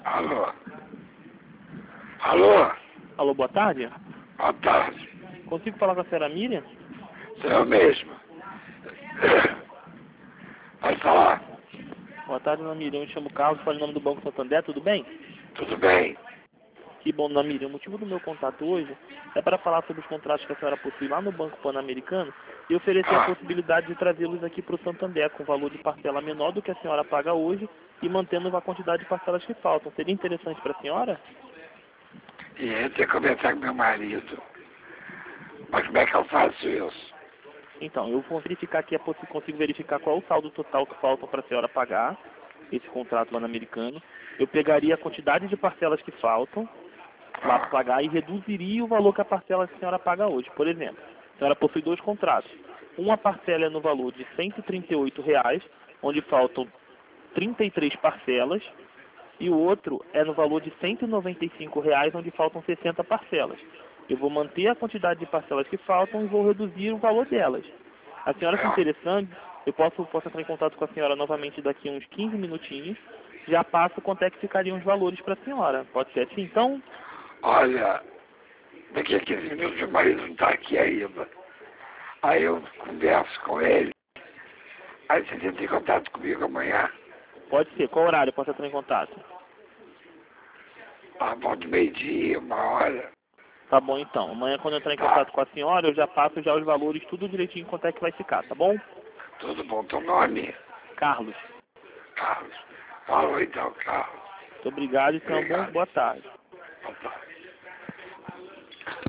Alô? Alô? Alô, boa tarde. Boa tarde. Consigo falar com a senhora Miriam? Sou eu mesmo. Pode falar. Boa tarde, dona Miriam. Eu me chamo Carlos, falo em nome do Banco Santander, tudo bem? Tudo bem? Que bom, dona Miriam. O motivo do meu contato hoje é para falar sobre os contratos que a senhora possui lá no Banco Pan-Americano e oferecer a possibilidade de trazê-los aqui para o Santander com valor de parcela menor do que a senhora paga hoje e mantendo a quantidade de parcelas que faltam. Seria interessante para a senhora? E eu tenho que conversar com meu marido. Mas como é que eu faço isso? Então, eu vou verificar aqui, consigo verificar qual é o saldo total que faltam para a senhora pagar esse contrato lá no americano. Eu pegaria a quantidade de parcelas que faltam lá para pagar e reduziria o valor que a parcela que a senhora paga hoje. Por exemplo, a senhora possui dois contratos. Uma parcela é no valor de R$ 138,00, onde faltam 33 parcelas, e o outro é no valor de R$ 195,00, onde faltam 60 parcelas. Eu vou manter a quantidade de parcelas que faltam e vou reduzir o valor delas. A senhora se interessando, eu posso entrar em contato com a senhora novamente daqui a uns 15 minutinhos. Já passo quanto é que ficariam os valores para a senhora. Pode ser assim, então? Olha, daqui a 15 minutos meu marido não está aqui ainda. Aí eu converso com ele. Aí você entra em contato comigo amanhã. Pode ser. Qual horário eu posso entrar em contato? A volta de meio-dia, 1 hora. Tá bom, então. Amanhã, quando eu entrar em contato com a senhora, eu já passo já os valores, tudo direitinho, quanto é que vai ficar, tá bom? Tudo bom, teu nome? Carlos. Carlos. Falou então, Carlos. Muito obrigado e tenha uma boa tarde.